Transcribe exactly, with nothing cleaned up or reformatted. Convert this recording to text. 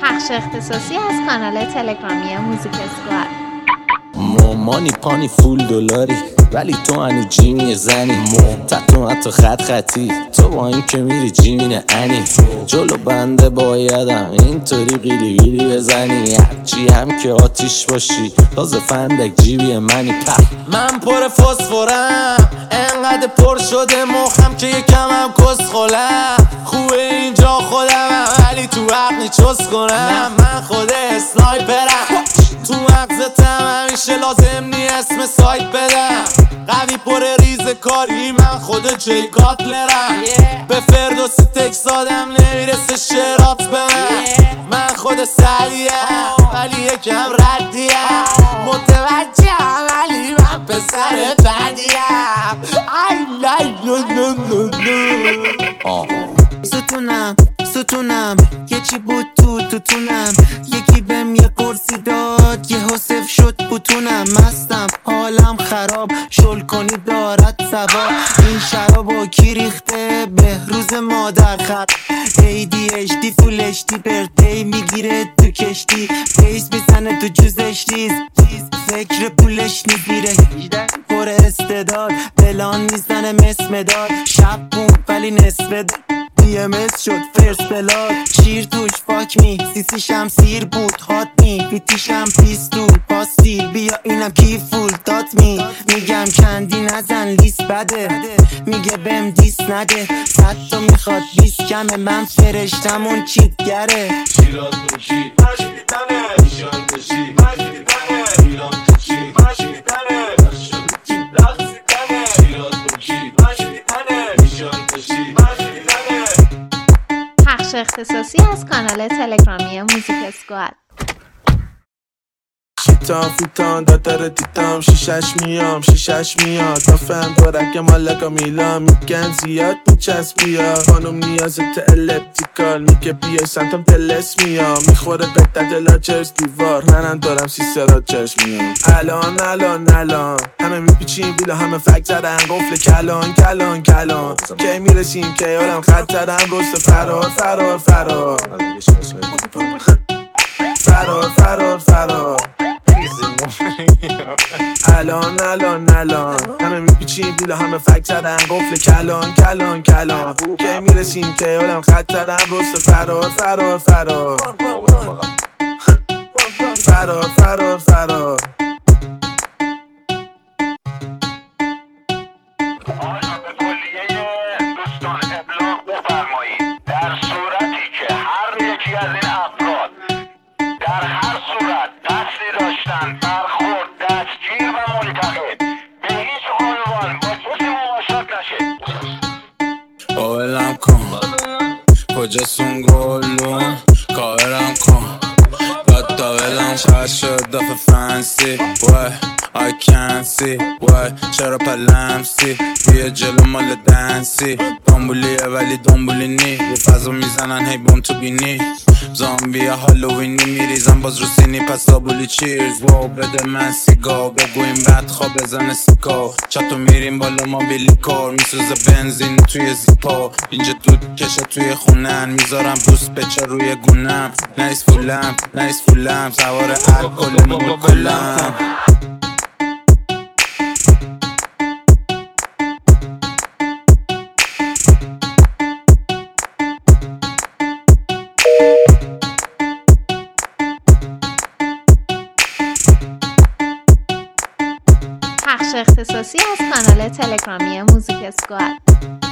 بخش اختصاصی از کانال تلگرامی موزیک اسکواد. مامانی پانی فول دلاری ولی تو هنو جیمی زنی، تتو حتی خط خطی تو با این که میری جیمین انی، جلو بنده بایدم اینطوری قیلی قیلی بزنی، هرچی هم که آتیش باشی تازه فندک جیبی منی. پف من پر فسفورم انقدر پر شده مخم که یکم هم کس خولم، خوبه اینجا خودم ولی تو عقلی چس کنم، من خود اسنایپرم تو مغزتم همیشه لازم نی اسم سایت بدم، قوی پر ریز کاری من خود جی کاتلرم، به فردوسی تکس آدم نمیرسه شرات به من، من خود سریعم ولی یکم ردیم، متوجهم ولی من پسر بدیم. ای لای لو لو لو لو ستونم ستونم یه چی بود تو توتونم، یکی بهم یه قرصی داد یه حسف شد بوتونم، مستم حالم خراب شل کنی دارد سوار، این شرابو کی ریخته بهروز مادر خط، ای دی اچ دی فول اچ دی برتی میگیره تو کشتی، بیس میزنه تو جوزش ریز فکر پولش نگیره، پر استعداد بلان میزنه مسمداد، شب بود ولی نصف داد دی ام اس شد فرست بلاد، شیر توش فاک می سیسی شمسیر بود هات می بیتیشم پیستول پاستیل بیا اینم کی فول دات می، میگم کندی نزن لیست بده میگه بهم دیس نده، صد تا میخواد بیست کمه من فرشتم اون چیتگره، شیراز باشی مشکی تنه نیشان باشی مشکی تنه ایران توشی مشکی تنه نشد چی رقصی تنه شیراز باشی مشکی تنه نیشان باشی مشکی تنه. بخش اختصاصی از کانال تلگرامی موزیک اسکواد. شیطان فیتان دادر دیدم شیشش میام شیشش میاد نفهم دارک مالکا میلان میگن زیاد بچسب بیا، خانم نیازت الپتیکال میگه بیای سمتم تلس میام، میخوره قدت لاجرز دیوار منم دارم سیسه راجرز میام، الان الان الان همه میپیچیم بیلا همه فک زدن قفل کلان کلان کلان، کی میرسیم که یارم خط زدن رست فرار فرار فرار فرار فرار فرار الان الان الان همه میپیچیم بیلا همه فک زدن قفل کلان کلان کلان، که میرسیم که یادم خط زدن رست فرار فرار فرار فرار فرار فرار. آیا به کلیه دوستان ابلاغ بفرمایید در صورتی که هر یکی از این افراد در هر صورت قصدی داشتن برخورد دستگیر و منتقد به هیچ عنوان با کسی مماشات نشه. اولم کن کجاستون گلون کارم کن دادا ولم شاید شد دفع فنسی وای I can't see why چرا پلمسی بیا جلو مال دنسی، دنبولیه ولی دنبولی نی رو فضا میزنن هی بوم تو بینی، زامبی هالووینی میریزن باز رو سینی پس دابولی چیرز، واو بده من سیگار بگو این بد خواب بزنه سیکا، چطور میریم بالا ما بیلی کار میسوزه بنزین توی زیپا، اینجا دود کشه توی خونن میذارم بوست بچه روی گونم، نیس فولم نیس فولم سوار الکل مول کلم. بخش اختصاصی از کانال تلگرامی موزیک اسکواد.